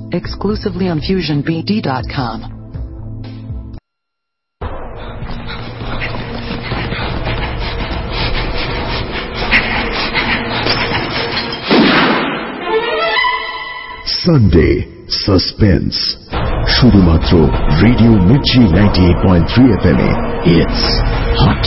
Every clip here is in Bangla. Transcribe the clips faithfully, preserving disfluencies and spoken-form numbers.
exclusively on fusion b d dot com. Sunday suspense শুধুমাত্র radio Mirchi ninety eight point three F M এ। It's hot.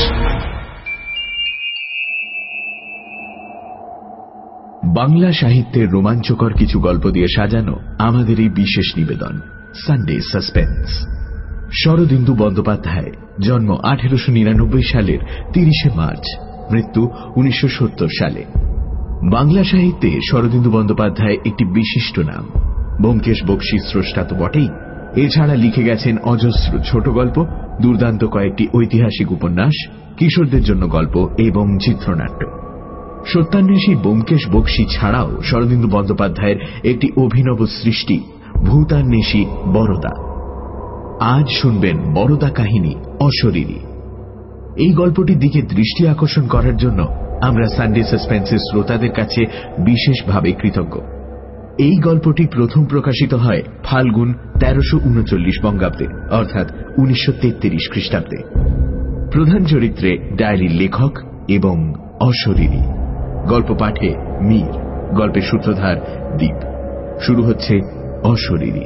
বাংলা সাহিত্যের রোমাঞ্চকর কিছু গল্প দিয়ে সাজানো আমাদের এই বিশেষ নিবেদন সানডে সাসপেন্স। শরদিন্দু বন্দ্যোপাধ্যায়, জন্ম আঠেরোশো নিরানব্বই সালের তিরিশে মার্চ, মৃত্যু উনিশশো সত্তর সালে। বাংলা সাহিত্যে শরদিন্দু বন্দ্যোপাধ্যায় একটি বিশিষ্ট নাম। ব্যোমকেশ বক্সী স্রষ্টা তো বটেই, এছাড়া লিখে গেছেন অজস্র ছোট গল্প, দুর্দান্ত কয়েকটি ঐতিহাসিক উপন্যাস, কিশোরদের জন্য গল্প এবং চিত্রনাট্য। সত্যান্বেষী ব্যোমকেশ বক্সী ছাড়াও শরদিন্দু বন্দ্যোপাধ্যায়ের একটি অভিনব সৃষ্টি ভূতান্বেষী বরদা। আজ শুনবেন বরদা কাহিনী অশরীরী। এই গল্পটির দিকে দৃষ্টি আকর্ষণ করার জন্য আমরা সানডে সাসপেন্সের শ্রোতাদের কাছে বিশেষভাবে কৃতজ্ঞ। এই গল্পটি প্রথম প্রকাশিত হয় ফাল্গুন তেরোশো উনচল্লিশ বঙ্গাব্দে, অর্থাৎ উনিশশো তেত্রিশ খ্রিস্টাব্দে। প্রধান চরিত্রে ডায়েরির লেখক এবং অশরীরী। গল্প পাঠে মীর, গল্পের সূত্রধার দীপ। শুরু হচ্ছে অশরীরী।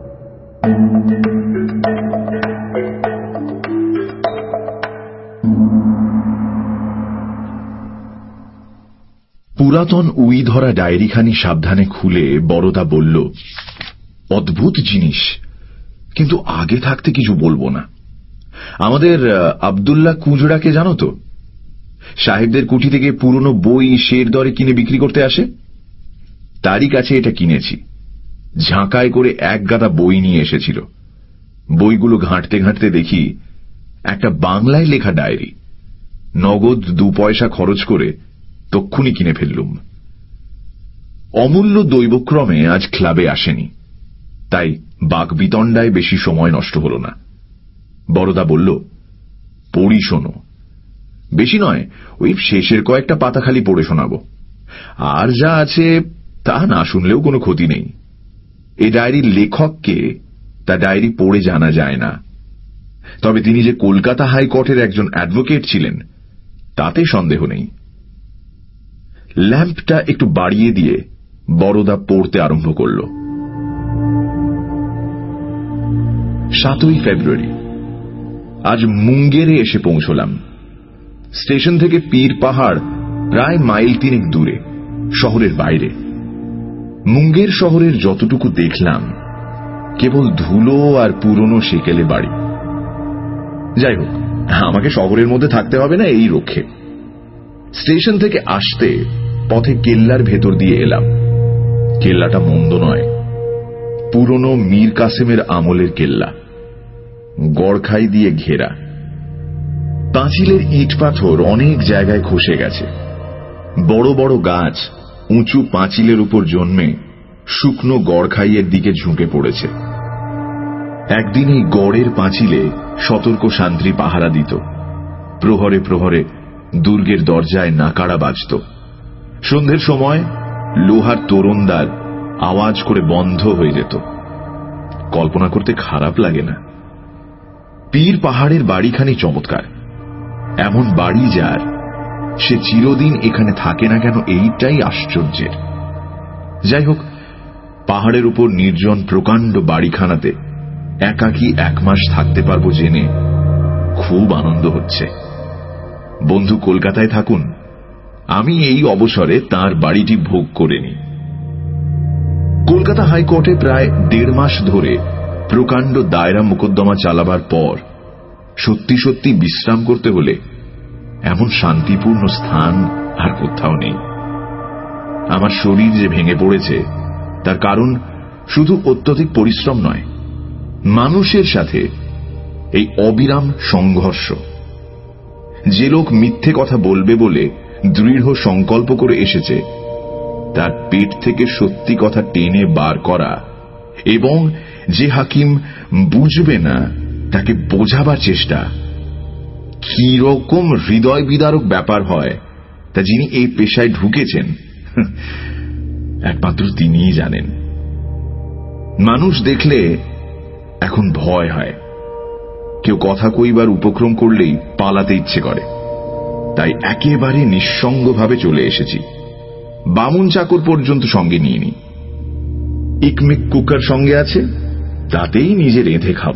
পুরাতন উই ধরা ডায়েরিখানি সাবধানে খুলে বড়দা বলল, অদ্ভুত জিনিস, কিন্তু আগে থাকতে কিছু বলবো না। আমাদের আব্দুল্লাহ কুজরাকে জানো তো? সাহেবদের কুঠি থেকে পুরনো বই শের দরে কিনে বিক্রি করতে আসে। তারই কাছে এটা কিনেছি। ঝাঁকায় করে এক গাদা বই নিয়ে এসেছিল। বইগুলো ঘাঁটতে ঘাঁটতে দেখি একটা বাংলায় লেখা ডায়েরি। নগদ দু পয়সা খরচ করে তক্ষুনি কিনে ফেললুম। অমূল্য দৈবক্রমে আজ ক্লাবে আসেনি, তাই বাকবিতণ্ডায় বেশি সময় নষ্ট হল না। বড়দা বলল, পড়ি শোনো। বেশি নয়, ওই শেষের কয়েকটা পাতা খালি পড়ে শোনাব। আর যা আছে তা না শুনলেও কোনো ক্ষতি নেই। এ ডায়েরির লেখককে তা ডায়েরি পড়ে জানা যায় না, তবে তিনি যে কলকাতা হাইকোর্টের একজন অ্যাডভোকেট ছিলেন তাতে সন্দেহ নেই। ল্যাম্পটা একটু বাড়িয়ে দিয়ে বড়দা পড়তে আরম্ভ করল। সাতই ফেব্রুয়ারি। আজ মুঙ্গেরে এসে পৌঁছলাম। স্টেশন থেকে পীর পাহাড় প্রায় মাইল তিনেক দূরে, শহরের বাইরে। মুঙ্গের শহরের যতটুকু দেখলাম কেবল ধুলো আর পুরনো সেকেলে বাড়ি। যাই হোক, আমাকে শহরের মধ্যে থাকতে হবে না এই রক্ষে। স্টেশন থেকে আসতে পথে কেল্লার ভেতর দিয়ে এলাম। কেল্লাটা মন্দ নয়, পুরনো মীর কাসেমের আমলের কেল্লা, গড়খাই দিয়ে ঘেরা। পাঁচিলের ইট পাথর অনেক জায়গায় খসে গেছে। বড় বড় গাছ উঁচু পাঁচিলের উপর জন্মে শুকনো গড়খাইয়ের দিকে ঝুঁকে পড়েছে। একদিন এই গড়ের পাঁচিলে সতর্ক শান্তি পাহারা দিত। প্রহরে প্রহরে দুর্গের দরজায় নাকাড়া বাজত। সন্ধ্যের সময় লোহার তোরণদ্বার আওয়াজ করে বন্ধ হয়ে যেত। কল্পনা করতে খারাপ লাগে না? পীর পাহাড়ের বাড়িখানি চমৎকার। এমন বাড়ি যার, সে চিরদিন এখানে থাকে না কেন এইটাই আশ্চর্যের। যাই হোক, পাহাড়ের উপর নির্জন প্রকাণ্ড বাড়িখানাতে একাকী এক মাস থাকতে পারবো জেনে খুব আনন্দ হচ্ছে। বন্ধু কলকাতায় থাকুন, আমি এই অবসরে তার বাড়িটি ভোগ করে নিই। কলকাতা হাইকোর্টে প্রায় দেড় মাস ধরে প্রকাণ্ড দায়রা মোকদ্দমা চালাবার পর সত্যি সত্যি বিশ্রাম করতে হলে এমন শান্তিপূর্ণ স্থান আর কোথাও নেই। আমার শরীর যে ভেঙে পড়েছে তার কারণ শুধু অত্যধিক পরিশ্রম নয়, মানুষের সাথে এই অবিরাম সংঘর্ষ। যে লোক মিথ্যে কথা বলবে বলে দৃঢ় সংকল্প করে এসেছে, তার পেট থেকে সত্যি কথা টেনে বার করা, এবং যে হাকিম বুঝবে না তাকে বোঝাবার চেষ্টা, কি রকম হৃদয় বিদারক ব্যাপার হয় তা যিনি এই পেশায় ঢুকেছেন একমাত্র তিনিই জানেন। মানুষ দেখলে এখন ভয় হয়, কেউ কথা কইবার উপক্রম করলেই পালাতে ইচ্ছে করে। তাই একেবারে নিঃসঙ্গভাবে চলে এসেছি। বামুন চাকর পর্যন্ত সঙ্গে নিয়ে নি। ইকমিক কুকার সঙ্গে আছে, তাতেই নিজে রেঁধে খাব।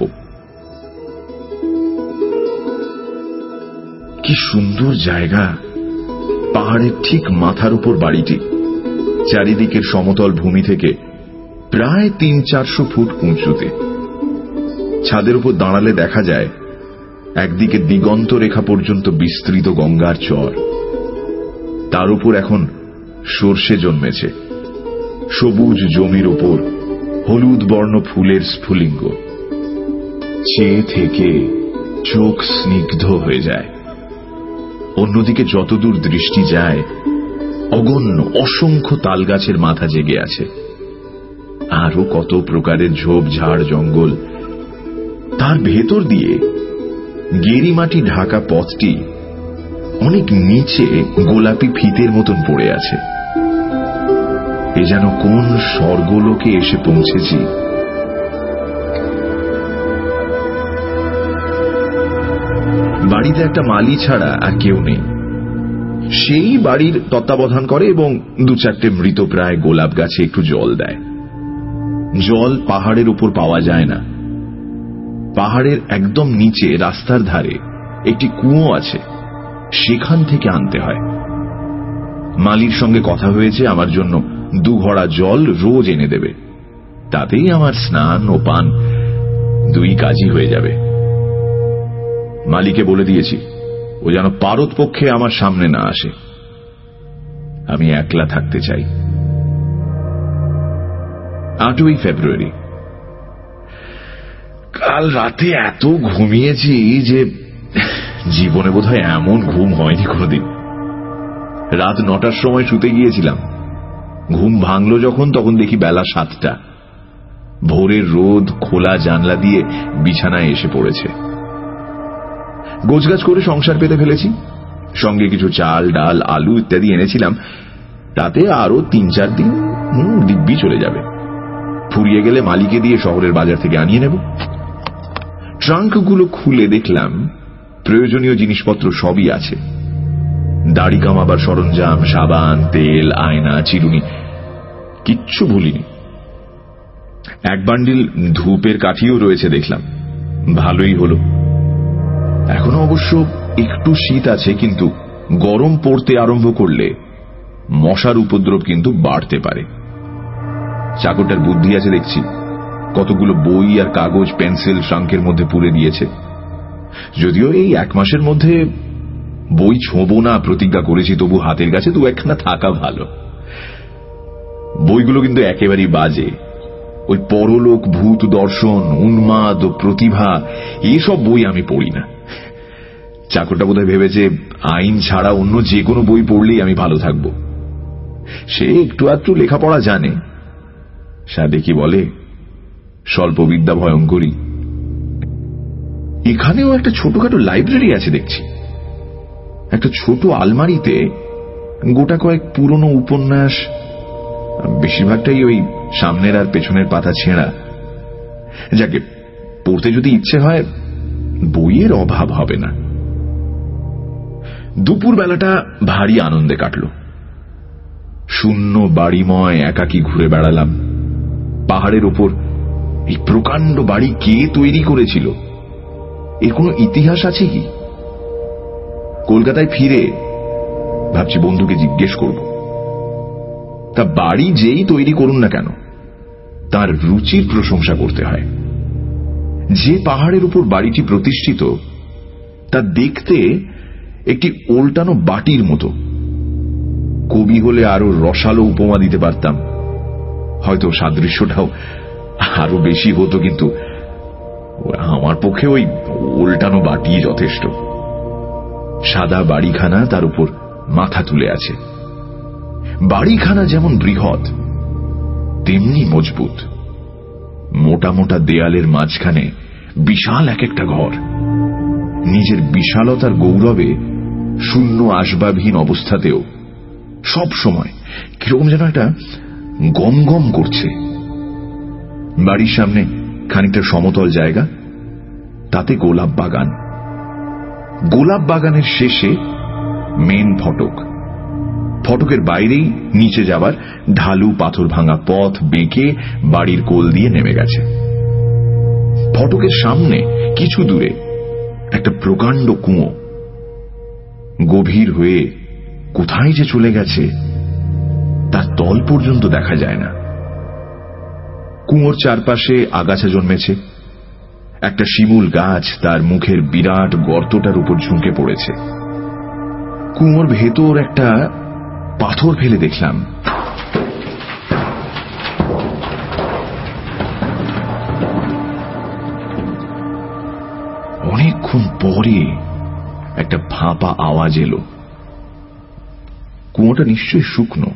কি সুন্দর জায়গা! পাহাড়ের ঠিক মাথার উপর বাড়িটি। চারিদিকের সমতল ভূমি থেকে প্রায় তিন চারশো ফুট উঁচুতে। ছাদের উপর দাঁড়ালে দেখা যায় একদিকে দিগন্ত রেখা পর্যন্ত বিস্তৃত গঙ্গার চর। তার উপর এখন সর্ষে জন্মেছে। সবুজ জমির ওপর হলুদ বর্ণ ফুলের স্ফুলিঙ্গ। চেয়ে থেকে চোখ স্নিগ্ধ হয়ে যায়। অন্যদিকে যতদূর দৃষ্টি যায় অগণ্য অসংখ্য তালগাছের মাথা জেগে আছে। আরো কত প্রকারের ঝোপঝাড় জঙ্গল। তার ভেতর দিয়ে গেরিমাটি ঢাকা পথটি অনেক নিচে গোলাপি ফিতের মতন পড়ে আছে। এ যেন কোন স্বর্গলোকে এসে পৌঁছেছি। বাড়িতে একটা মালি ছাড়া আর কেউ নেই। সেই বাড়ির তত্ত্বাবধান করে এবং দু চারটে মৃতপ্রায় গোলাপ গাছে একটু জল দেয়। জল পাহাড়ের উপর পাওয়া যায় না। পাহাড়ের একদম নিচে রাস্তার ধারে একটি কুয়ো আছে, সেখান থেকে আনতে হয়। মালির সঙ্গে কথা হয়েছে আমার জন্য দু ঘড়া জল রোজ এনে দেবে। তাতেই আমার স্নান ও পান দুই কাজই হয়ে যাবে। মালিকে বলে দিয়েছি ও যেন পারত পক্ষে আমার সামনে না আসে। আমি একলা থাকতে চাই। আটই ফেব্রুয়ারি। কাল রাতে এত ঘুমিয়েছি যে জীবনে বোধহয় এমন ঘুম হয়নি কোনদিন। রাত নটার সময় শুতে গিয়েছিলাম। ঘুম ভাঙল যখন তখন দেখি বেলা সাতটা। ভোরের রোদ খোলা জানলা দিয়ে বিছানায় এসে পড়েছে। গোছগাছ করে সংসার পেতে ফেলেছি। সঙ্গে কিছু চাল ডাল আলু ইত্যাদি এনেছিলাম। তাতে আরো তিন চার দিন দিব্যি চলে যাবে। ফুরিয়ে গেলে মালিকে দিয়ে শহরের বাজার থেকে আনিয়ে নেব। ট্রাঙ্কগুলো খুলে দেখলাম প্রয়োজনীয় জিনিসপত্র সবই আছে। দাড়ি কামাবার সরঞ্জাম, সাবান, তেল, আয়না, চিরুনি, কিচ্ছু ভুলিনি। এক বান্ডিল ধূপের কাঠিও রয়েছে দেখলাম। ভালোই হলো। এখনো অবশ্য একটু শীত আছে, কিন্তু গরম পড়তে আরম্ভ করলে মশার উপদ্রব কিন্তু বাড়তে পারে। চাকরটার বুদ্ধি আছে দেখছি। কতগুলো বই আর কাগজ পেন্সিল ট্রাঙ্কের মধ্যে পুরে দিয়েছে। যদিও এই এক মাসের মধ্যে বই ছোঁবো না প্রতিজ্ঞা করেছি, তবু হাতের কাছে দু একখানা থাকা ভালো। বইগুলো কিন্তু একেবারেই বাজে। ওই পরলোক, ভূত দর্শন, উন্মাদ ও প্রতিভা, এইসব বই আমি পড়ি না। চাকরটা বোধহয় ভেবেছে আইন ছাড়া অন্য যে কোনো বই পড়লেই আমি ভালো থাকবো। সে একটু আধটু লেখাপড়া জানে। সাদে কি বলে, স্বল্প বিদ্যা ভয়ঙ্করী। এখানেও একটা ছোটখাটো লাইব্রেরি আছে দেখছি। একটা ছোট আলমারিতে গোটা কয়েক পুরনো উপন্যাস, বেশিরভাগটাই ওই সামনের আর পেছনের পাতা ছেঁড়া। যাকে পড়তে যদি ইচ্ছে হয় বইয়ের অভাব হবে না। দুপুর বেলাটা ভারী আনন্দে কাটল। শূন্য বাড়িময় একাকী ঘুরে বেড়ালাম। পাহাড়ের ওপর এই প্রকাণ্ড বাড়ি কে তৈরি করেছিল? এর কোনো ইতিহাস আছে কি? কলকাতায় ফিরে ভাবছি বন্ধুকে জিজ্ঞেস করব। তা বাড়ি যেই তৈরি করুন না কেন, তার রুচির প্রশংসা করতে হয়। যে পাহাড়ের উপর বাড়িটি প্রতিষ্ঠিত তা দেখতে একটি ওল্টানো বাটির মতো। কবি হলে আরো রসালো উপমা দিতে পারতাম, হয়তো সাদৃশ্যটাও আরো বেশি হতো, কিন্তু আমার পক্ষে ওই উল্টানো বাটি যথেষ্ট। সাদা বাড়িখানা, তার উপর মাথা তুলে আছে। বাড়িখানা যেমন বৃহৎ তেমনি মজবুত। মোটা মোটা দেয়ালের মাঝখানে বিশাল এক একটা ঘর। নিজের বিশালতার গৌরবে শূন্য আসবাবহীন অবস্থাতেও সব সময় কিরকম যেন একটা গম গম করছে। বাড়ির সামনে খানিকটা সমতল জায়গা, তাতে গোলাপ বাগান। গোলাপ বাগানের শেষে মেন ফটক। ফটকের বাইরেই নিচে যাবার ঢালু পাথর ভাঙা পথ বেঁকে বাড়ির কোল দিয়ে নেমে গেছে। ফটকের সামনে কিছু দূরে একটা প্রকাণ্ড কুঁয়ো, গভীর হয়ে কোথায় যে চলে গেছে তার তল পর্যন্ত দেখা যায় না। কুঁয়োর চারপাশে আগাছা জন্মেছে। একটা শিমুল গাছ তার মুখের বিরাট গর্তটার উপর ঝুঁকে পড়েছে। কুঁয়োর ভেতর একটা পাথর ফেলে দেখলাম। অনেকক্ষণ পরে একটা ফাঁপা আওয়াজ এলো। কুঁয়োটা নিশ্চয়ই শুকনো।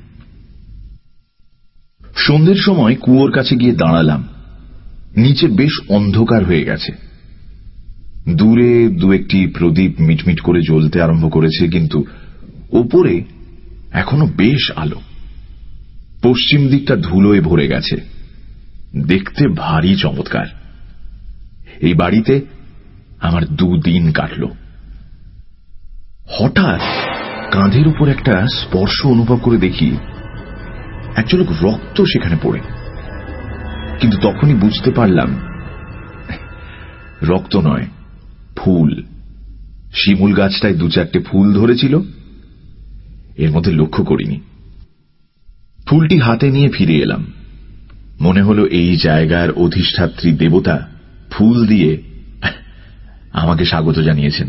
সন্ধ্যের সময় কুয়োর কাছে গিয়ে দাঁড়ালাম। নিচে বেশ অন্ধকার হয়ে গেছে। দূরে দু একটি প্রদীপ মিটমিট করে জ্বলতে আরম্ভ করেছে, কিন্তু ওপরে এখনো বেশ আলো। পশ্চিম দিকটা ধুলোয় ভরে গেছে। দেখতে ভারী চমৎকার। এই বাড়িতে আমার দুদিন কাটল। হঠাৎ কাঁধের উপর একটা স্পর্শ অনুভব করে দেখি এক ঝলক রক্ত সেখানে পড়ে। কিন্তু তখনই বুঝতে পারলাম রক্ত নয়, ফুল। শিমুল গাছটায় দু চারটে ফুল ধরেছিল, এর মধ্যে লক্ষ্য করিনি। ফুলটি হাতে নিয়ে ফিরে এলাম। মনে হলো এই জায়গার অধিষ্ঠাত্রী দেবতা ফুল দিয়ে আমাকে স্বাগত জানিয়েছেন।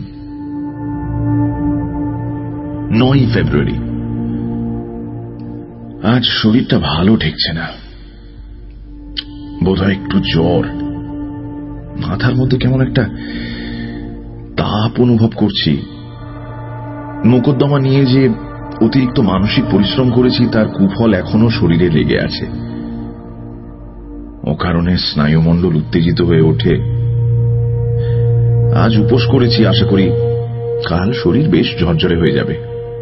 নয় ফেব্রুয়ারি। আজ শরীরটা ভালো ঠেকছে না। বোধহয় একটু জ্বর। মাথার মধ্যে কেমন একটা তাপ অনুভব করছি। মোকদ্দমা নিয়ে যে অতিরিক্ত মানসিক পরিশ্রম করেছি তার কুফল এখনো শরীরে লেগে আছে। ও কারণে স্নায়ুমণ্ডল উত্তেজিত হয়ে ওঠে। আজ উপোস করেছি, আশা করি কাল শরীর বেশ ঝরঝরে হয়ে যাবে।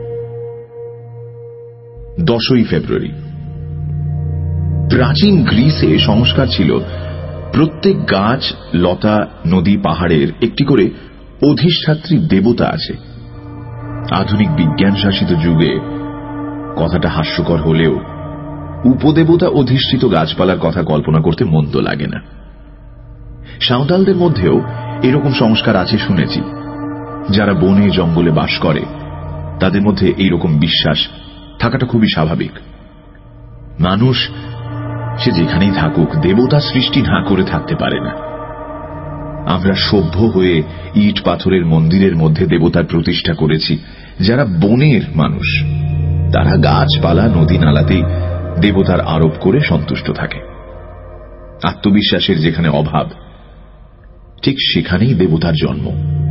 দশই ফেব্রুয়ারি। প্রাচীন গ্রিসে সংস্কার ছিল প্রত্যেক গাছ, লতা, নদী, পাহাড়ের একটি করে অধিষ্ঠাত্রী দেবতা আছে। আধুনিক বিজ্ঞান শাসিত যুগে কথাটা হাস্যকর হলেও উপদেবতা অধিষ্ঠিত গাছপালার কথা কল্পনা করতে মন্দ লাগে না। সাঁওতালদের মধ্যেও এরকম সংস্কার আছে শুনেছি। যারা বনে জঙ্গলে বাস করে তাদের মধ্যে এইরকম বিশ্বাস থাকাটা খুবই স্বাভাবিক। মানুষ সে যেখানেই থাকুক দেবতা সৃষ্টি না করে থাকতে পারে না। আমরা সভ্য হয়ে ইট পাথরের মন্দিরের মধ্যে দেবতার প্রতিষ্ঠা করেছি। যারা বনের মানুষ তারা গাছপালা, নদী নালাতেই দেবতার আরোপ করে সন্তুষ্ট থাকে। আত্মবিশ্বাসের যেখানে অভাব, ঠিক সেখানেই দেবতার জন্ম।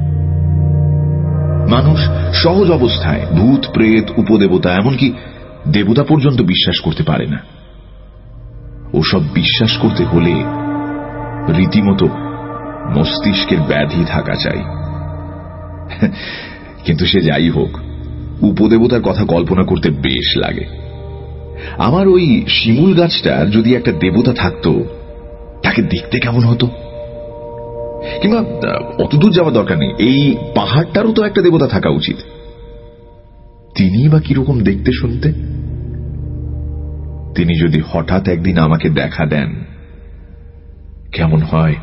মানুষ সহজ অবস্থায় ভূত, প্রেত, উপদেবতা, এমনকি দেবতা পর্যন্ত বিশ্বাস করতে পারে না। ওসব বিশ্বাস করতে হলে রীতিমতো মস্তিষ্কের ব্যাধি থাকা চাই। কিন্তু সে যাই হোক, উপদেবতার কথা কল্পনা করতে বেশ লাগে। আমার ওই শিমুল গাছটার যদি একটা দেবতা থাকতো, তাকে দেখতে কেমন হতো। কিংবা অতদূর যাওয়া দরকার নেই, এই পাহাড়টারও তো একটা দেবতা থাকা উচিত। তিনি বা কিরকম দেখতে শুনতে? তিনি যদি হঠাৎ একদিন আমাকে দেখা দেন, কেমন হয়?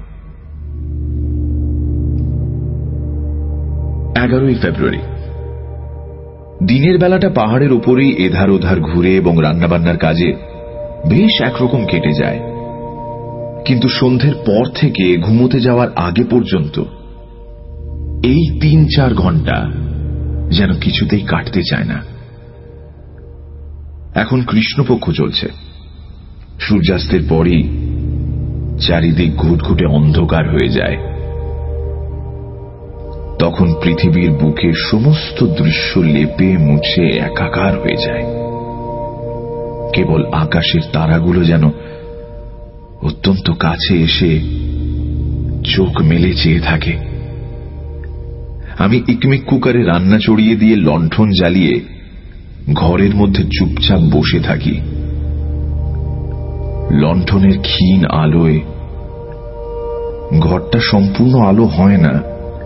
এগারোই ফেব্রুয়ারি। দিনের বেলাটা পাহাড়ের উপরেই এধার ওধার ঘুরে এবং রান্নাবান্নার কাজে বেশ একরকম কেটে যায়। কিন্তু সন্ধ্যের পর থেকে ঘুমোতে যাওয়ার আগে পর্যন্ত এই তিন চার ঘন্টা যেন কিছুতেই কাটতে চায় না। এখন কৃষ্ণপক্ষ চলছে। সূর্যাস্তের পরই চারিদিক ঘুটঘুটে অন্ধকার হয়ে যায়। তখন পৃথিবীর বুকে সমস্ত দৃশ্য লেপে মুছে একাকার হয়ে যায়। কেবল আকাশের তারাগুলো যেন অত্যন্ত কাছে এসে চোখ মেলে চেয়ে থাকে। আমি ইকমিক কুকারে রান্না চড়িয়ে দিয়ে লণ্ঠন জ্বালিয়ে ঘরের মধ্যে চুপচাপ বসে থাকি। লণ্ঠনের ক্ষীণ আলোয় ঘরটা সম্পূর্ণ আলো হয় না,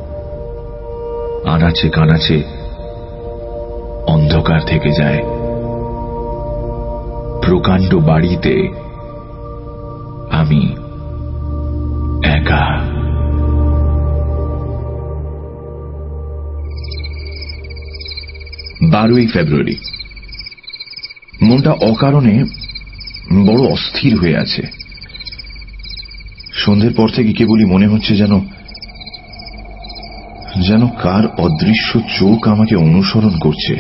আনাচে কানাচে অন্ধকার থেকে যায়। প্রকাণ্ড বাড়িতে আমি একা। বারোই ফেব্রুয়ারি। মনটা অকারণে বড় অস্থির হয়ে আছে। সন্ধ্যের পর থেকে কেবলই মনে হচ্ছে যেন যেন কার অদৃশ্য চোখ আমাকে অনুসরণ করছে।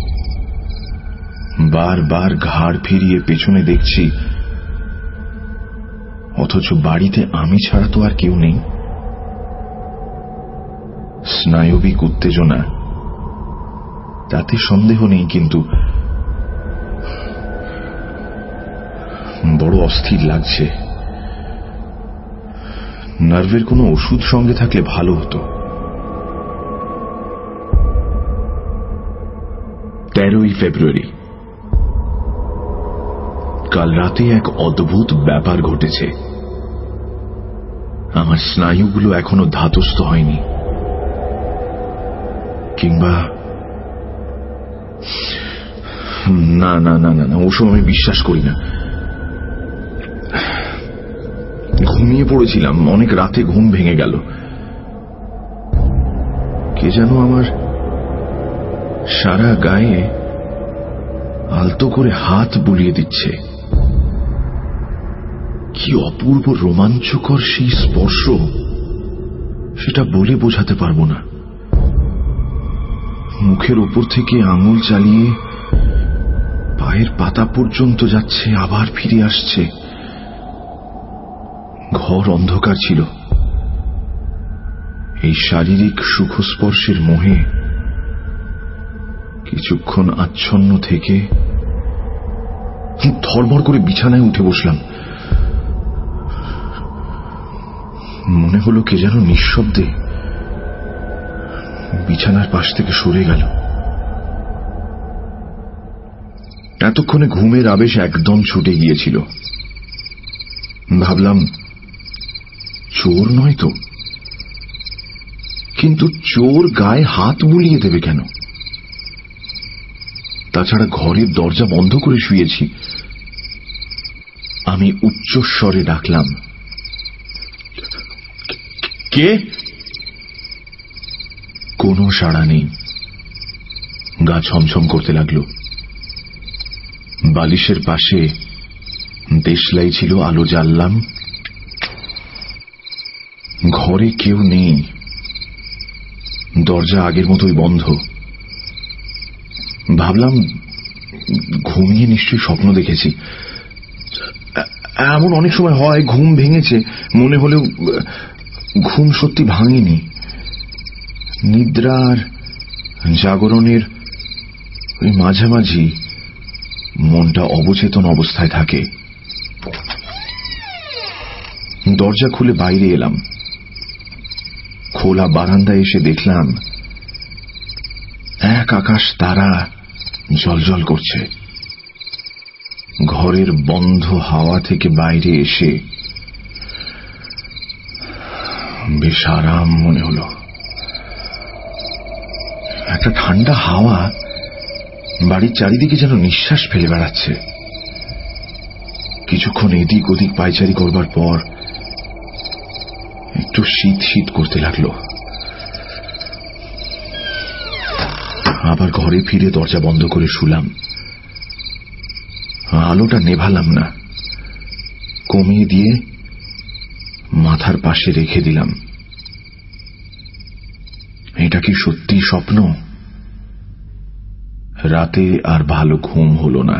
বারবার ঘাড় ফিরিয়ে পেছনে দেখছি, অথচ বাড়িতে আমি ছাড়া তো আর কেউ নেই। স্নায়বিক উত্তেজনা, তাতে সন্দেহ নেই, কিন্তু বড় অস্থির লাগছে। নার্ভের কোনো ওষুধ সঙ্গে থাকলে ভালো হতো। তেরোই ফেব্রুয়ারি। কাল রাতে এক অদ্ভুত ব্যাপার ঘটেছে। আমার স্নায়ুগুলো এখনো ধাতস্থ হয়নি, কিংবা না না না না না ওসব আমি বিশ্বাস করি না। ঘুমিয়ে পড়েছিলাম, অনেক রাতে ঘুম ভেঙে গেল। কে যেন আমার সারা গায়ে আলতো করে হাত বুলিয়ে দিচ্ছে। কি অপূর্ব রোমাঞ্চকর সেই স্পর্শ, সেটা বলে বোঝাতে পারবো না। মুখের উপর থেকে আঙুল চালিয়ে পায়ের পাতা পর্যন্ত যাচ্ছে, আবার ফিরে আসছে। ঘর অন্ধকার ছিল। এই শারীরিক সুখস্পর্শের মোহে কিছুক্ষণ আচ্ছন্ন থেকে ধড়মড় করে বিছানায় উঠে বসলাম। মনে হলো কে যেন নিঃশব্দে বিছানার পাশ থেকে সরে গেল। এতক্ষণে ঘুমের আবেশ একদম ছুটে গিয়েছিল। ভাবলাম চোর নয় তো, কিন্তু চোর গায়ে হাত বুলিয়ে দেবে কেন? তাছাড়া ঘরের দরজা বন্ধ করে শুয়েছি। আমি উচ্চস্বরে ডাকলাম, কে? কোনো সাড়া নেই। গা ছমছম করতে লাগলো। বালিশের পাশে দেশলাই ছিল, আলো জ্বাললাম। ঘরে কেউ নেই, দরজা আগের মতোই বন্ধ। ভাবলাম ঘুমিয়ে নিশ্চয়ই স্বপ্ন দেখেছি। এমন অনেক সময় হয়, ঘুম ভেঙেছে মনে হলেও ঘুম সত্যি ভাঙেনি। নিদ্রার জাগরণের ওই মাঝামাঝি মনটা অবচেতন অবস্থায় থাকে। দরজা খুলে বাইরে এলাম। খোলা বারান্দায় এসে দেখলাম এক আকাশ তারা জ্বলজ্বল করছে। ঘরের বন্ধ হাওয়া থেকে বাইরে এসে বেশ আরাম মনে হলো। একটা ঠান্ডা হাওয়া বাড়ির চারিদিকে যেন নিঃশ্বাস ফেলে বেড়াচ্ছে। কিছুক্ষণ এদিক ওদিক পায়চারি করবার পর একটু শীত শীত করতে লাগলো। আবার ঘরে ফিরে দরজা বন্ধ করে শুলাম। আলোটা নেভালাম না, কমিয়ে দিয়ে মাথার পাশে রেখে দিলাম। এটা কি সত্যি স্বপ্ন? রাতে আর ভালো ঘুম হল না।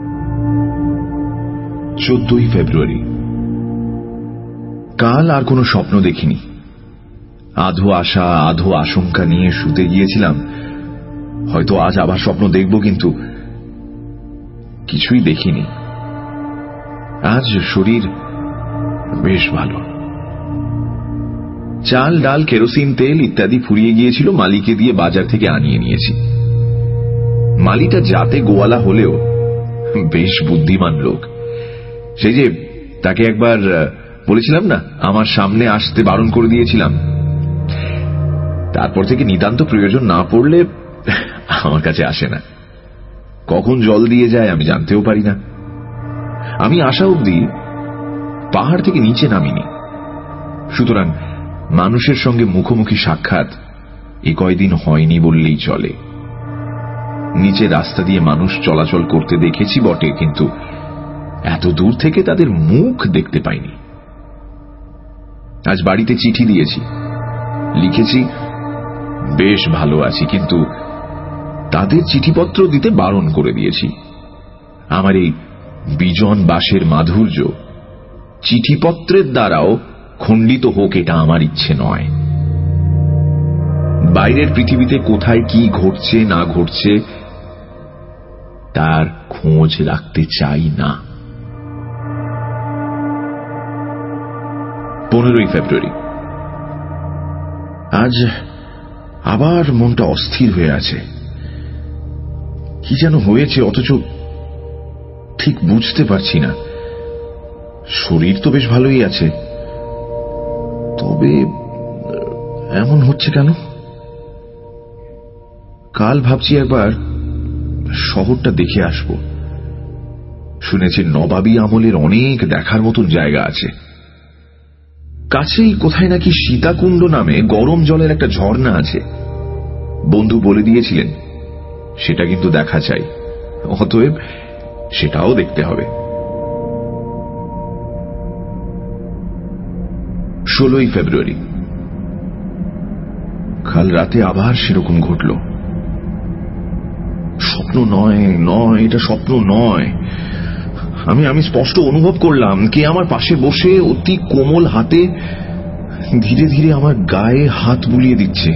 চোদ্দই ফেব্রুয়ারি। কাল আর কোনো স্বপ্ন দেখিনি। আধো আশা আধো আশঙ্কা নিয়ে শুতে গিয়েছিলাম, হয়তো আজ আবার স্বপ্ন দেখব, কিন্তু কিছুই দেখিনি। আজ শরীর বেশ ভালো। চাল ডাল কেরোসিন তেল ইত্যাদি ফুরিয়ে গিয়েছিল, মালিকে দিয়ে বাজার থেকে আনিয়ে নিয়েছি। মালিটা জাতে গোয়ালা হলেও বেশ বুদ্ধিমান লোক। সেই যে তাকে একবার বলেছিলাম না, আমার সামনে আসতে বারণ করে দিয়েছিলাম। তারপর থেকে নিতান্ত প্রয়োজন না পড়লে আমার কাছে আসে না। কখন জল দিয়ে যায় আমি জানতেও পারি না। আমি আসা অবধি পাহাড় থেকে নিচে নামিনি, সুতরাং মানুষের সঙ্গে মুখোমুখি সাক্ষাৎ এ কয়দিন হয়নি বললেই চলে। নিচে রাস্তা দিয়ে মানুষ চলাচল করতে দেখেছি বটে, কিন্তু এত দূর থেকে তাদের মুখ দেখতে পাইনি। আজ বাড়িতে চিঠি দিয়েছি, লিখেছি বেশ ভালো আছি, কিন্তু তাদের চিঠিপত্র দিতে বারণ করে দিয়েছি। আমার এই বিজন বাসের মাধুর্য চিঠিপত্রের দ্বারাও খণ্ডিত হোক, এটা আমার ইচ্ছে নয়। বাইরের পৃথিবীতে কোথায় কি ঘটছে না ঘটছে তার খোঁজ রাখতে চাই না। পনেরোই ফেব্রুয়ারি। আজ আবার মনটা অস্থির হয়ে আছে। কি যেন হয়েছে, অথচ ঠিক বুঝতে পারছি না। শরীর তো বেশ ভালোই আছে, তবে এমন হচ্ছে কেন? কাল ভাবছি একবার শহরটা দেখে আসব। শুনেছি নবাবী আমলের অনেক দেখার মতন জায়গা আছে। কাছেই কোথায় নাকি সীতাকুণ্ড নামে গরম জলের একটা ঝর্ণা আছে। বন্ধু বলে দিয়েছিলেন, সেটা কিন্তু দেখা চাই। অতএব সেটাও দেখতে হবে। ষোলোই ফেব্রুয়ারি। কাল রাতে আবার সেরকম ঘটল। স্বপ্ন নয় নয় এটা স্বপ্ন নয়। আমি আমি স্পষ্ট অনুভব করলাম কে আমার পাশে বসে অতি কোমল হাতে ধীরে ধীরে আমার গায়ে হাত বুলিয়ে দিচ্ছে।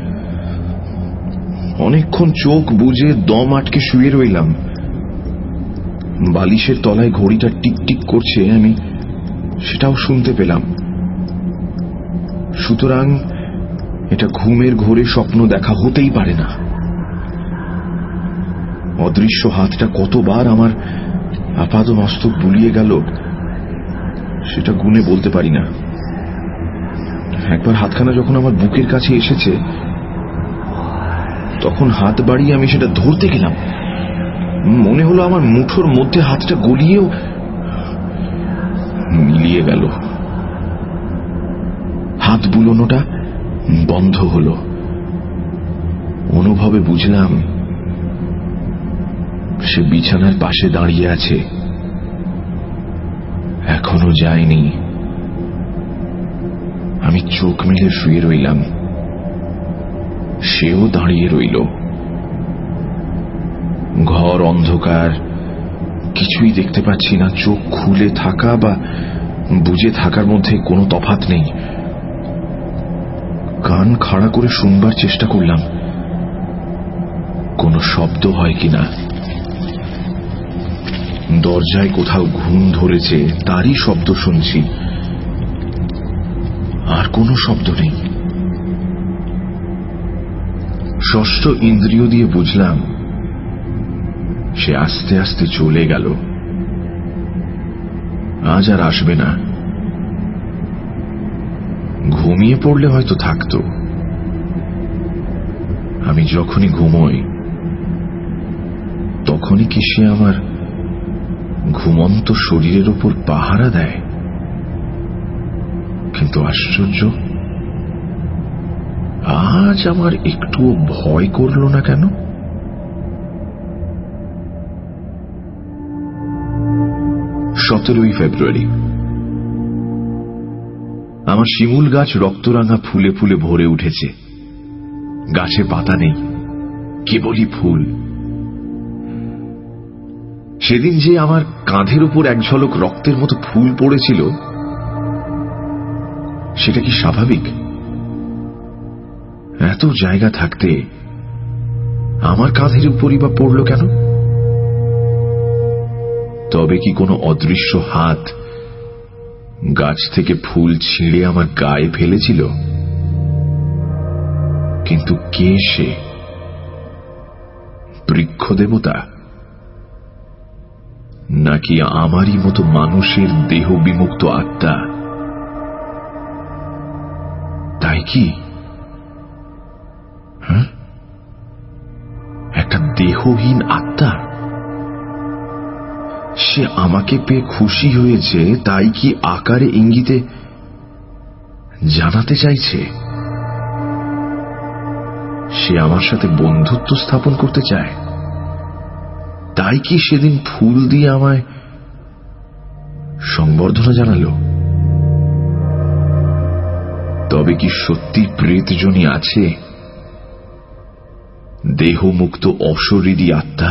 অনেকক্ষণ চোখ বুজে দম আটকে শুয়ে রইলাম। বালিশের তলায় ঘড়িটা টিকটিক করছে, আমি সেটাও শুনতে পেলাম। সুতরাং এটা ঘুমের ঘোরে স্বপ্ন দেখা হতেই পারে না। অদৃশ্য হাতটা কতবার আমার আপাদ মস্তক বুলিয়ে গেল সেটা গুনে বলতে পারি না। একবার হাতখানা যখন আমার বুকের কাছে এসেছে, তখন হাত বাড়িয়ে আমি সেটা ধরতে গেলাম। মনে হলো আমার মুঠোর মধ্যে হাতটা গলিয়েও মিলিয়ে গেল। হাত বুলোনোটা বন্ধ হলো। অনুভবে বুঝলাম সে বিছানার পাশে দাঁড়িয়ে আছে, এখনো যায়নি। আমি চোখ মেলে শুয়ে রইলাম, সেও দাঁড়িয়ে রইল। ঘর অন্ধকার, কিছুই দেখতে পাচ্ছি না। চোখ খুলে থাকা বা বুজে থাকার মধ্যে কোনো তফাৎ নেই। কান খাড়া করে শুনবার চেষ্টা করলাম কোনো শব্দ হয় কিনা। দরজায় কোথাও ঘুম ধরেছে, তারই শব্দ শুনছি, আর কোনো শব্দ নেই। ষষ্ঠ ইন্দ্রিয় দিয়ে বুঝলাম সে আস্তে আস্তে চলে গেল, আজ আর আসবে না। ঘুমিয়ে পড়লে হয়তো থাকতো। আমি যখনই ঘুমোই তখনই কি সে আমার ঘুমন্ত শরীরের উপর পাহারা দেয়? কিন্তু আশ্চর্য, আজ আমার একটুও ভয় করল না কেন? সতেরোই ফেব্রুয়ারি। আমার শিমুল গাছ রক্তরাঙা ফুলে ফুলে ভরে উঠেছে। গাছে পাতা নেই, কেবলই ফুল। সেদিন যে আমার কাঁধের উপর এক ঝলক রক্তের মতো ফুল পড়েছিল, সেটা কি স্বাভাবিক? এত জায়গা থাকতে আমার কাঁধের উপরই বা পড়ল কেন? তবে কি কোনো অদৃশ্য হাত গাছ থেকে ফুল ছিঁড়ে আমার গায়ে ফেলেছিল? কিন্তু কে সে? বৃক্ষ দেবতা? নাকি আমারই মতো মানুষের দেহ বিমুক্ত আত্মা? তাই কি? হ্যাঁ, একটা দেহহীন আত্মা। সে আমাকে পেয়ে খুশি হয়েছে, তাই কি আকারে ইঙ্গিতে জানাতে চাইছে সে আমার সাথে বন্ধুত্ব স্থাপন করতে চায়? তাই কি সেদিন ফুল দিয়ে আমায় সংবর্ধনা জানালো? তবে কি সত্যি প্রেতজনই আছে, দেহমুক্ত অশরীরী আত্মা?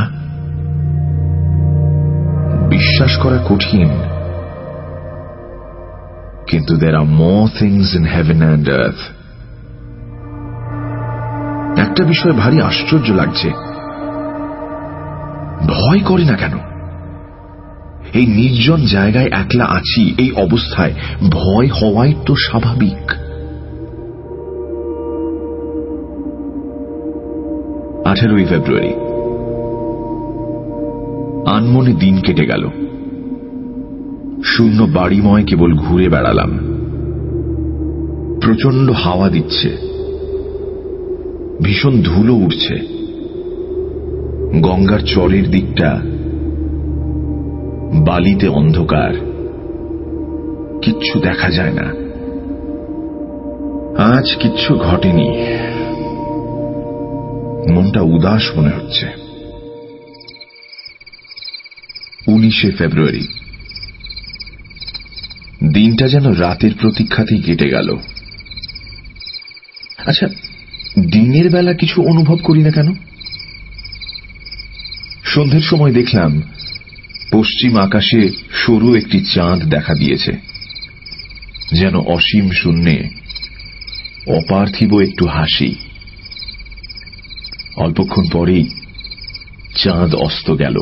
বিশ্বাস করা কঠিন, কিন্তু there are more things in heaven and earth. একটা বিষয় ভারী আশ্চর্য লাগছে, ভয় করে না কেন? এই নির্জন জায়গায় একলা আছি, এই অবস্থায় ভয় হওয়াই তো স্বাভাবিক। আঠেরোই ফেব্রুয়ারি। আনমনে দিন কেটে গেল। শূন্য বাড়িময় কেবল ঘুরে বেড়ালাম। প্রচন্ড হাওয়া দিচ্ছে, ভীষণ ধুলো উঠছে। গঙ্গার চরের দিকটা বালিতে অন্ধকার, কিচ্ছু দেখা যায় না। আজ কিচ্ছু ঘটেনি, মনটা উদাস মনে হচ্ছে। উনিশে ফেব্রুয়ারি। দিনটা যেন রাতের প্রতীক্ষাতেই কেটে গেল। আচ্ছা, দিনের বেলা কিছু অনুভব করি না কেন? সন্ধ্যের সময় দেখলাম পশ্চিম আকাশে সরু একটি চাঁদ দেখা দিয়েছে, যেন অসীম শূন্যে অপার্থিব একটু হাসি। অল্পক্ষণ পরেই চাঁদ অস্ত গেল।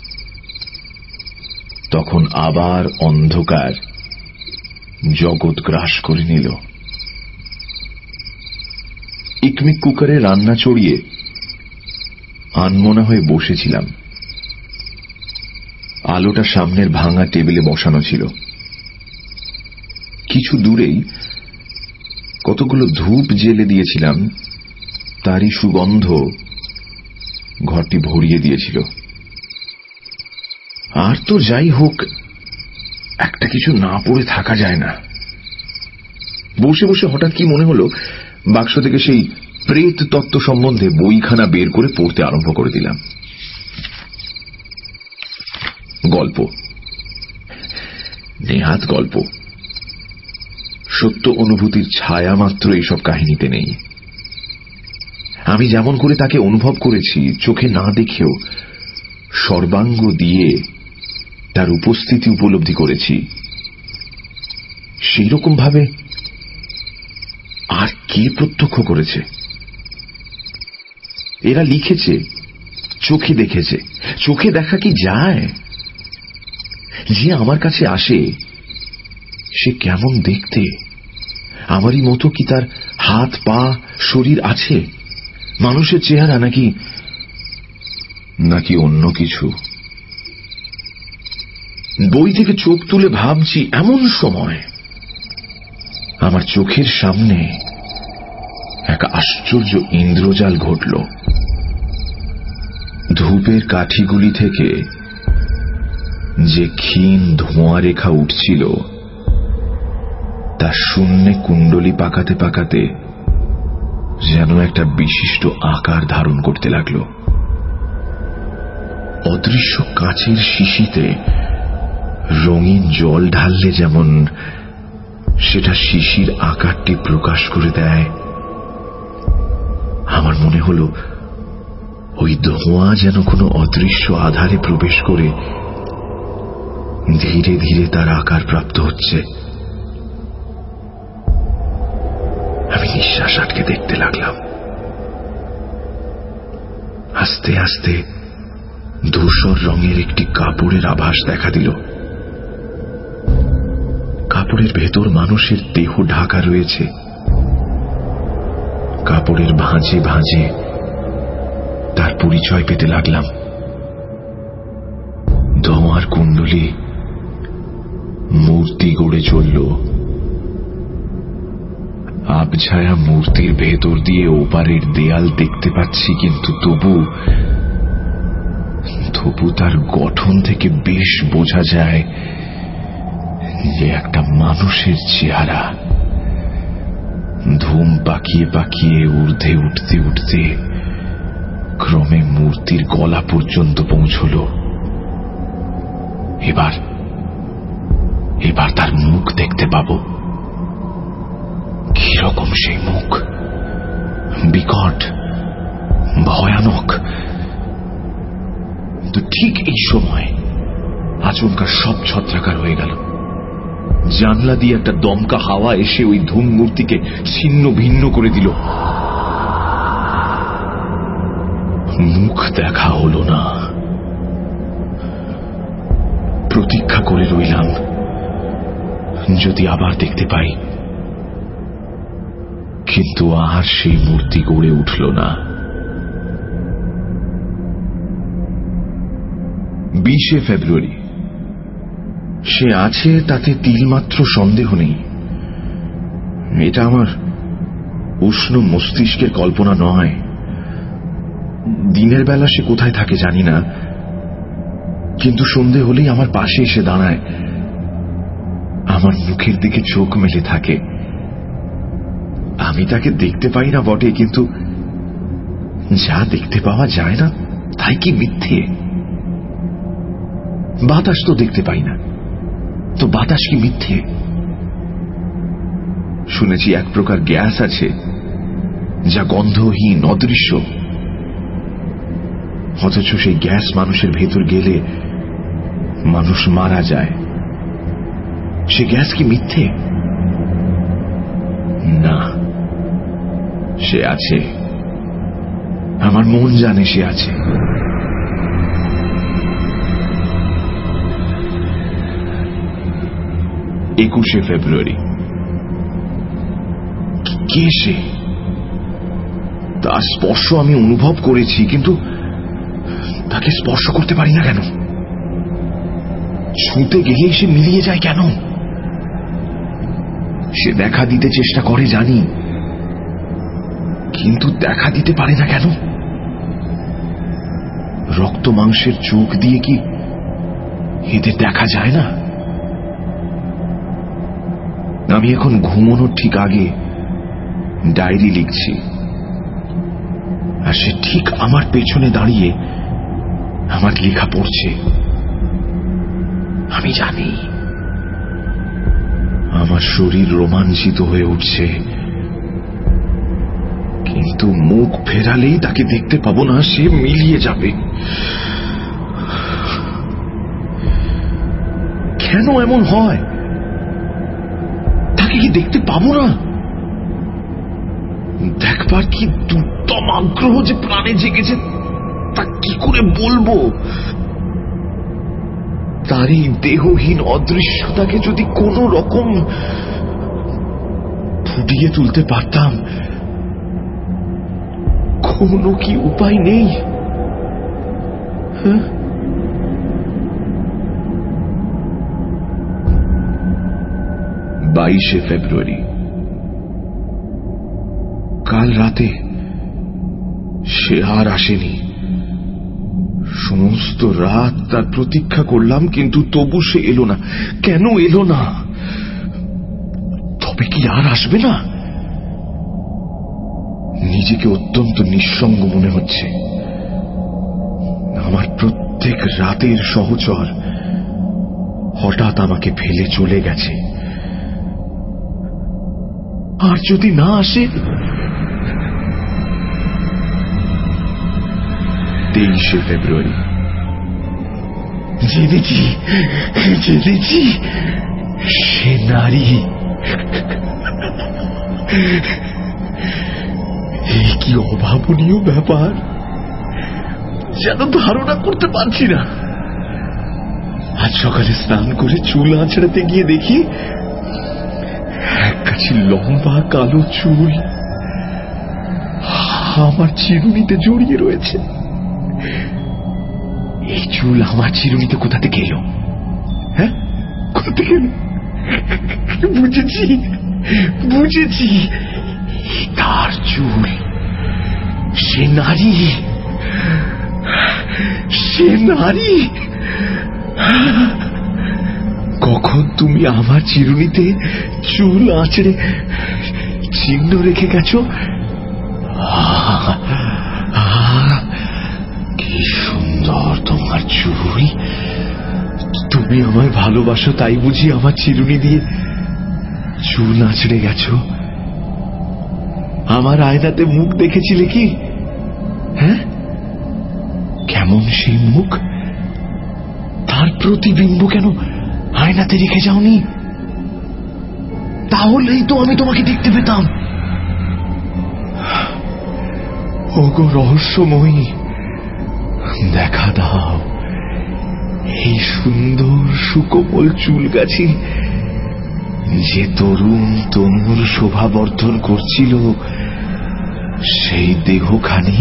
তখন আবার অন্ধকার জগৎ গ্রাস করে নিল। ইকমিক কুকারে রান্না চড়িয়ে আনমনা হয়ে বসেছিলাম। আলোটা সামনের ভাঙা টেবিলে বসানো ছিল। কিছু দূরেই কতগুলো ধূপ জ্বেলে দিয়েছিলাম, তারই সুগন্ধ ঘরটি ভরিয়ে দিয়েছিল। আর তো যাই হোক, একটা কিছু না পড়ে থাকা যায় না। বসে বসে হঠাৎ কি মনে হলো, বাক্স থেকে সেই প্রেত তত্ত্ব সম্বন্ধে বইখানা বের করে পড়তে আরম্ভ করে দিলাম। গল্প, নেহাত গল্প, সত্য অনুভূতির ছায়া মাত্র এইসব কাহিনীতে নেই। আমি যেমন করে তাকে অনুভব করেছি, চোখে না দেখেও সর্বাঙ্গ দিয়ে তার উপস্থিতি উপলব্ধি করেছি, সেই রকম ভাবে আর কে প্রত্যক্ষ করেছে? এরা লিখেছে, চোখে দেখেছে। চোখে দেখা কি যায়? যে আমার কাছে আসে সে কেমন দেখতে? আমারই মতো কি তার হাত পা শরীর আছে? মানুষের চেহারা নাকি নাকি অন্য কিছু? বই থেকে চোখ তুলে ভাবছি, এমন সময় আমার চোখের সামনে এক আশ্চর্য ইন্দ্রজাল ঘটল। ধূপের কাঠিগুলি থেকে যে ক্ষীণ ধোঁয়া রেখা উঠছিল, তা শূন্যে কুণ্ডলী পাকাতে পাকাতে যেন একটা বিশিষ্ট আকার ধারণ করতে লাগল। অদৃশ্য কাচের শিশিতে রঙিন জল ঢাললে যেমন সেটা শিশির আকারটি প্রকাশ করে দেয়, আমার মনে হল ওই ধোঁয়া যেন কোনো অদৃশ্য আধারে প্রবেশ করে ধীরে ধীরে তার আকার প্রাপ্ত হচ্ছে। আমি নিঃশ্বাস আটকে দেখতে লাগলাম। আস্তে আস্তে ধূসর রঙের একটি কাপড়ের আভাস দেখা দিল। কাপড়ের ভেতর মানুষের দেহ ঢাকা রয়েছে। কাপড়ের ভাঁজে ভাঁজে তার পরিচয় পেতে লাগলাম। ধোঁয়া আমার কুণ্ডলী মূর্তি গড়ে চলল। আবছায়া মূর্তির ভেতর দিয়ে ওপারের দেয়াল দেখতে পাচ্ছি, কিন্তু তবু তবু তার গঠন থেকে বেশ বোঝা যায় যে একটা মানুষের চেহারা। ধুম পাকিয়ে পাকিয়ে ঊর্ধ্বে উঠতে উঠতে ক্রমে মূর্তির গলা পর্যন্ত পৌঁছল। এবার এবার তার মুখ দেখতে পাবো। কিরকম সেই মুখ! বিকট, ভয়ানক। তো ঠিক এই সময় আচমকা সব ছত্রাকার হয়ে গেল। জানলা দিয়ে একটা দমকা হাওয়া এসে ওই ধূম মূর্তিকে ছিন্ন ভিন্ন করে দিল। মুখ দেখা হলো না। প্রতীক্ষা করে রইলাম যদি আবার দেখতে পাই, কিন্তু আর সেই মূর্তি গড়ে উঠল না। বিশে ফেব্রুয়ারি। সে আছে তাতে তিলমাত্র সন্দেহ নেই। এটা আমার উষ্ণ মস্তিষ্কের কল্পনা নয়। দিনের বেলা সে কোথায় থাকে জানি না, কিন্তু সন্ধে হলেই আমার পাশে এসে দাঁড়ায়, আমার মুখের দিকে চোখ মেলে থাকে। আমি তাকে দেখতে পাই না বটে, কিন্তু যা দেখতে পাওয়া যায় না তাই কি মিথ্যে? বাতাস তো দেখতে পাই না, তো বাতাস কি মিথ্যে? শুনেছি এক প্রকার গ্যাস আছে যা গন্ধহীন, অদৃশ্য, অথচ সেই গ্যাস মানুষের ভেতর গেলে মানুষ মারা যায়। সে গ্যাস কি মিথ্যে? না, সে আছে। আমার মন জানে সে আছে। একুশে ফেব্রুয়ারি। কে সে? তার স্পর্শ আমি অনুভব করেছি, কিন্তু তাকে স্পর্শ করতে পারি না কেন? ছুঁতে গেলেই সে মিলিয়ে যায় কেন? সে দেখা দিতে চেষ্টা করে জানি, কিন্তু দেখা দিতে পারে না কেন? রক্ত মাংসের চোখ দিয়ে কি এদের দেখা যায় না? আমি এখন ঘুমানোর ঠিক আগে ডায়েরি লিখছি, আর সে ঠিক আমার পেছনে দাঁড়িয়ে আমার লেখা পড়ছে। আমি জানি আমার শরীর রোমাঞ্চিত হয়ে উঠছে, কিন্তু মুখ ফেরালেই তাকে দেখতে পাবো না। সে মিলিয়ে যাবে। কেন এমন হয়? তাকে কি দেখতে পাবো না? দেখবার কি দুর্দম আগ্রহ যে প্রাণে জেগেছে, তা কি করে বলবো? তার এই দেহহীন অদৃশ্যতাকে যদি কোন রকম ফুটিয়ে তুলতে পারতাম, কোনো কি উপায় নেই? হ্যাঁ, বাইশে ফেব্রুয়ারি। কাল রাতে সে আর আসেনি। সমস্ত রাত তার প্রতীক্ষা করলাম, কিন্তু তবু সে এলো না। কেন এলো না? তবে কি আর আসবে না? নিজেকে অত্যন্ত নিঃসঙ্গ মনে হচ্ছে। আমার প্রত্যেক রাতের সহচর হঠাৎ আমাকে ফেলে চলে গেছে। আর যদি না আসে? তেইশে ফেব্রুয়ারি। জেনেছি জেনেছি সে নারী। এই কি অভাবনীয় ব্যাপার, যেন ধারণা করতে পারছি না। আজ সকালে স্নান করে চুল আঁচড়াতে গিয়ে দেখি এক কাছে লম্বা কালো চুল আমার চিরুনিতে জড়িয়ে রয়েছে। এই চুল আমার চিরুনিতে কোথা থেকে এলো? হ্যাঁ, কোথা থেকে এলো? বুঝেছি বুঝেছি তার চুল। সে নারী, সে নারী। কখন তুমি আমার চিরুনিতে চুল আঁচড়ে চিহ্ন রেখে গেছো? কি সুন্দর তোমার চুল। তুমি আমায় ভালোবাসো তাই বুঝি আমার চিরুনি দিয়ে চুল আঁচড়ে গেছো? আমার আয়নাতে মুখ দেখেছিলে কি? হ্যাঁ, কেমন সেই মুখ? তার প্রতিবিম্ব কেন আয়নাতে রেখে যাওনি? তাহলেই তো আমি তোমাকে দেখতে পেতাম। ওগো রহস্যময়ী, দেখা দাও। এই সুন্দর সুকোমল চুল গাছি যে তরুণ তনুর শোভাবর্ধন করছিল, সেই দেহখানি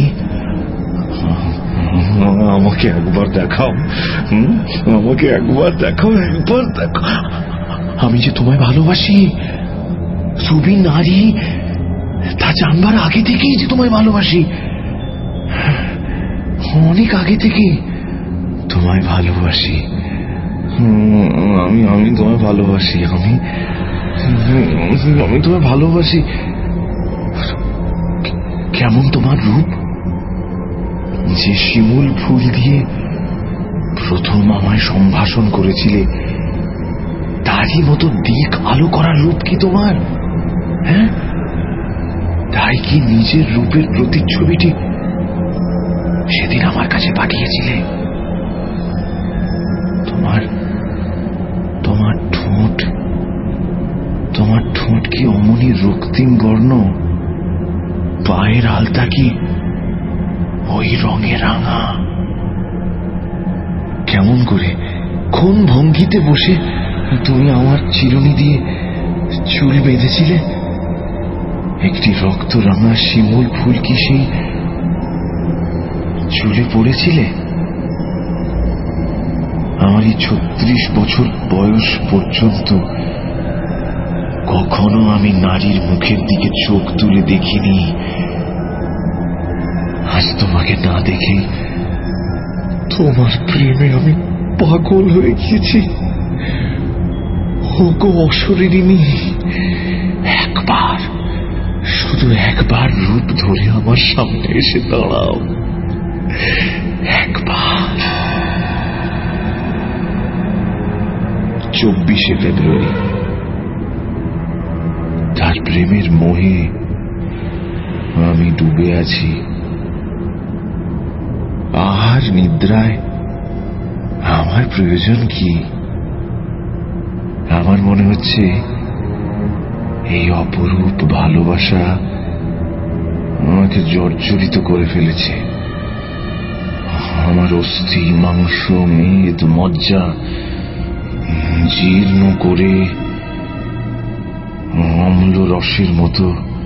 আমাকে একবার দেখাও, আমাকে একবার দেখাও, একবার দেখাও। আমি যে তোমায় ভালোবাসি, তুমি নারী তা জানবার আগে থেকেই যে তোমায় ভালোবাসি, অনেক আগে থেকে তোমায় ভালোবাসি। আমি আমি তোমায় ভালোবাসি, আমি আমি তোমায় ভালোবাসি। কেমন তোমার রূপ, যে শিমুল ফুল দিয়ে প্রথম আমায় সম্ভাষণ করেছিলে, তারই মতো দিক আলো করার রূপ কি তোমার? হ্যাঁ, তাই কি নিজের রূপের প্রতিচ্ছবিটি সেদিন আমার কাছে পাঠিয়েছিলে? তোমার তোমার ঠোঁট, তোমার ঠোঁট কি অমনি রক্তিম বর্ণ? পায়ের আলতা কি ওই রঙে রাঙা? কেমন করে, কোন ভঙ্গিতে বসে তুমি আমার চিরুনি দিয়ে চুল বেঁধেছিলে? একটি রক্ত রাঙা শিমুল ফুল কি সেই চুলে পড়েছিলে? আমার এই ছত্রিশ বছর বয়স পর্যন্ত কখনো আমি নারীর মুখের দিকে চোখ তুলে দেখিনি। আজ তোমাকে না দেখে তোমার প্রেমে আমি পাগল হয়ে গিয়েছি। ওগো অশরীরিণী, একবার, শুধু একবার রূপ ধরে আমার সামনে এসে দাঁড়াও, একবার। চব্বিশে ফেব্রুয়ারি। তার প্রেমের মোহে আমি ডুবে আছি। আহার নিদ্রায় আমার প্রয়োজন কি? আমার মনে হচ্ছে এই অপরূপ ভালোবাসা আমাকে জর্জরিত করে ফেলেছে। আমার অস্থি, মাংস, মেদ, মজ্জা জীর্ণ করে অম্ল রসের মতো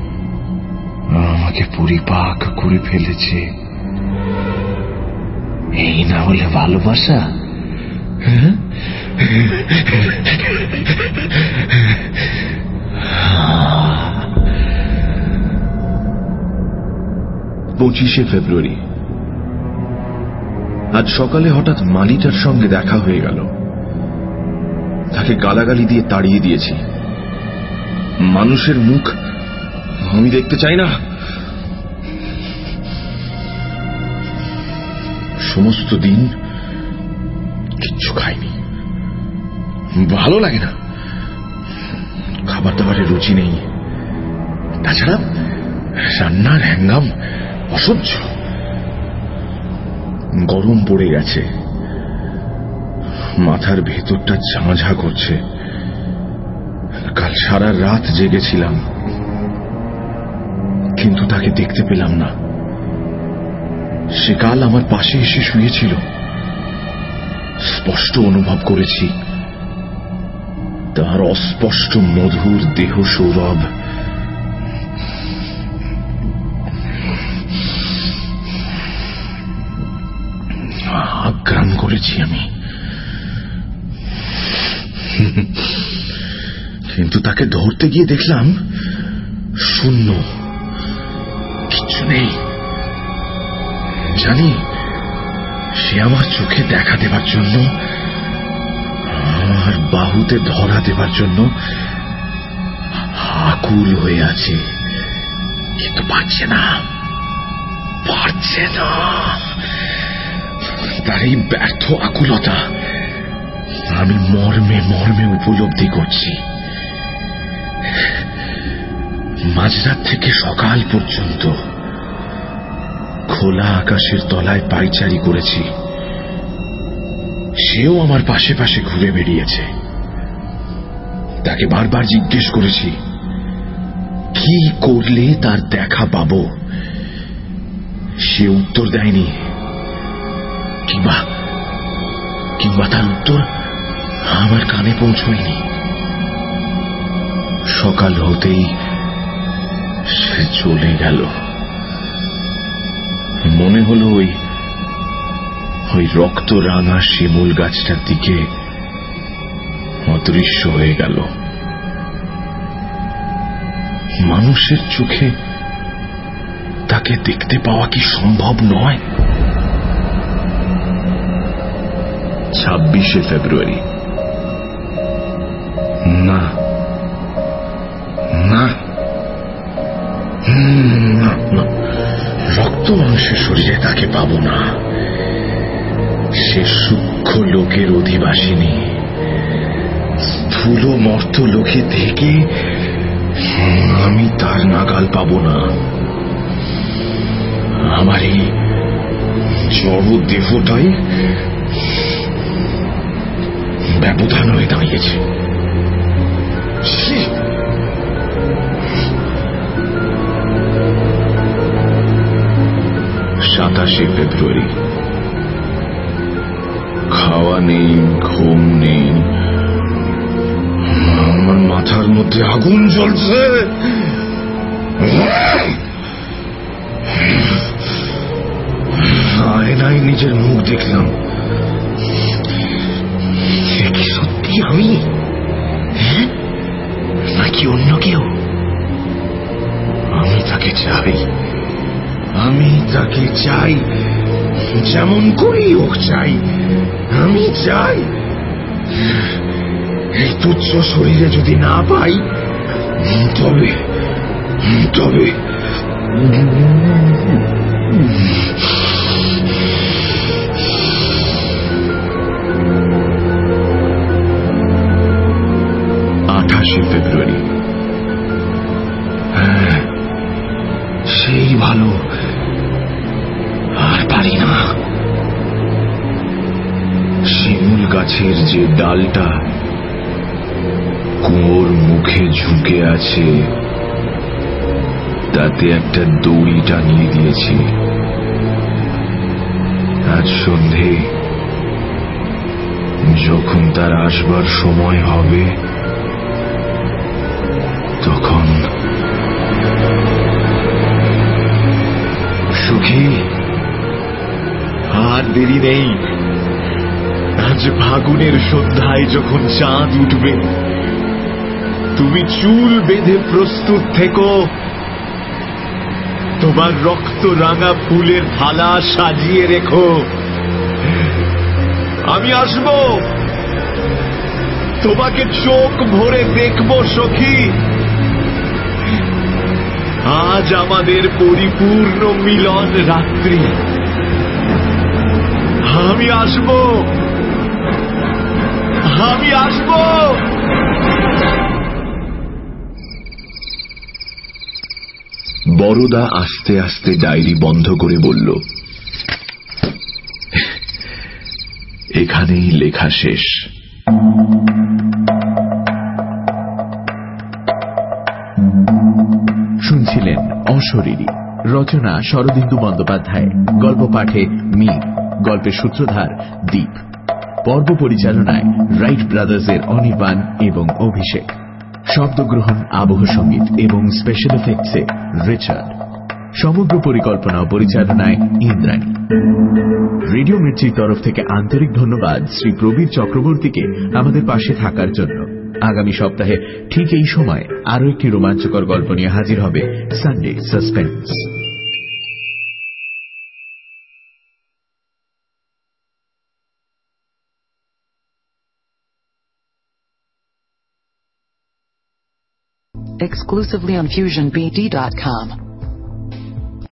আমাকে পরিপাক করে ফেলেছে। এই না হলে ভালোবাসা? পঁচিশে ফেব্রুয়ারি। আজ সকালে হঠাৎ মালিটার সঙ্গে দেখা হয়ে গেল। তাকে গালাগালি দিয়ে তাড়িয়ে দিয়েছি। মানুষের মুখ আমি দেখতে চাই না। সমস্ত দিন কিচ্ছু খাইনি, ভালো লাগে না, খাবার দাবারের রুচি নেই। তাছাড়া রান্নার হ্যাঙ্গাম অসহ্য। গরম পড়ে গেছে, মাথার ভেতরটা ঝাঁঝা করছে। কাল সারা রাত জেগেছিলাম, কিন্তু তাকে দেখতে পেলাম না। সে কাল আমার পাশে এসে শুয়েছিল। স্পষ্ট অনুভব করেছি তার অস্পষ্ট মধুর দেহ সৌরভ। আঘ্রাণ করেছি আমি, কিন্তু তাকে ধরতে গিয়ে দেখলাম শূন্য, কিচ্ছু নেই। জানি সে আমার চোখে দেখা দেবার জন্য, আমার বাহুতে ধরা দেবার জন্য আকুল হয়ে আছে, কিন্তু পারছে না, পারছে না। তার এই ব্যর্থ আকুলতা আমি মর্মে মর্মে উপলব্ধি করছি। মাঝরাত থেকে সকাল পর্যন্ত খোলা আকাশের তলায় পায়চারি করেছি, সেও আমার পাশে পাশে ঘুরে বেরিয়েছে। তাকে বারবার জিজ্ঞেস করেছি কি করলে তার দেখা পাব, সে উত্তর দেয়নি, কিংবা কিংবা তার উত্তর আমার কানে পৌঁছয়নি। সকাল হতেই সে চলে গেল। মনে হলো ওই ওই রক্ত রাঙা শিমুল গাছটার দিকে অদৃশ্য হয়ে গেল। মানুষের চোখে তাকে দেখতে পাওয়া কি সম্ভব নয়? ছাব্বিশে ফেব্রুয়ারি। না না না, রক্ত মাংসের শরীরে তাকে পাবো না। সে সূক্ষ্ম লোকের অধিবাসিনী, স্থূল মর্ত লোকে থেকে আমি তার নাগাল পাবো না। আমার এই জড় দেহটাই ব্যবধান হয়ে দাঁড়িয়েছে। সাতাশে ফেব্রুয়ারি। খাওয়া নেই, ঘুম নেই, আমার মাথার মধ্যে আগুন জ্বলছে। আয়নায় নিজের মুখ দেখলাম, কি সত্যি আমি নাকি অন্য কেউ? আমি তাকে চাই, আমি তাকে চাই, যেমন করেই হোক চাই, আমি চাই। এই তুচ্ছ শরীরে যদি না পাই, তবে তবে আঠাশে ফেব্রুয়ারি। হ্যাঁ, সেই ভালো, আর পারি না। শিমুল গাছের যে ডালটা কুয়োর মুখে ঝুঁকে আছে, তাতে একটা দড়ি টানিয়ে দিয়েছি। আজ সন্ধে যখন তার আসবার সময় হবে, তখন সুখী আর দেরি নেই। আজ ফাগুনের সন্ধ্যায় যখন চাঁদ উঠবে, তুমি চুল বেঁধে প্রস্তুত থেকো। তোমার রক্ত রাঙা ফুলের থালা সাজিয়ে রেখো। আমি আসব, তোমাকে চোখ ভরে দেখব সখী। আজ আমাদের পরিপূর্ণ মিলন রাত্রি। আমি আসব, আমি আসব। বড়দা আস্তে আস্তে ডায়েরি বন্ধ করে বলল, এখানেই লেখা শেষ। শুনছিলেন অশরীরী, রচনা শরদিন্দু বন্দ্যোপাধ্যায়, গল্প পাঠে মীর, গল্পের সূত্রধার দীপ, পর্ব পরিচালনায় রাইট ব্রাদার্সের অনির্বাণ এবং অভিষেক, শব্দগ্রহণ, আবহ সঙ্গীত এবং স্পেশাল এফেক্টসে রিচার্ড। সমগ্র পরিকল্পনা ও পরিচালনায় ইন্দ্রাণী। রেডিও মির্চির তরফ থেকে আন্তরিক ধন্যবাদ শ্রী প্রবীর চক্রবর্তীকে আমাদের পাশে থাকার জন্য। আগামী সপ্তাহে ঠিক এই সময় আরো একটি রোমাঞ্চকর গল্প নিয়ে হাজির হবে Sunday suspense. Exclusively on fusion b d dot com.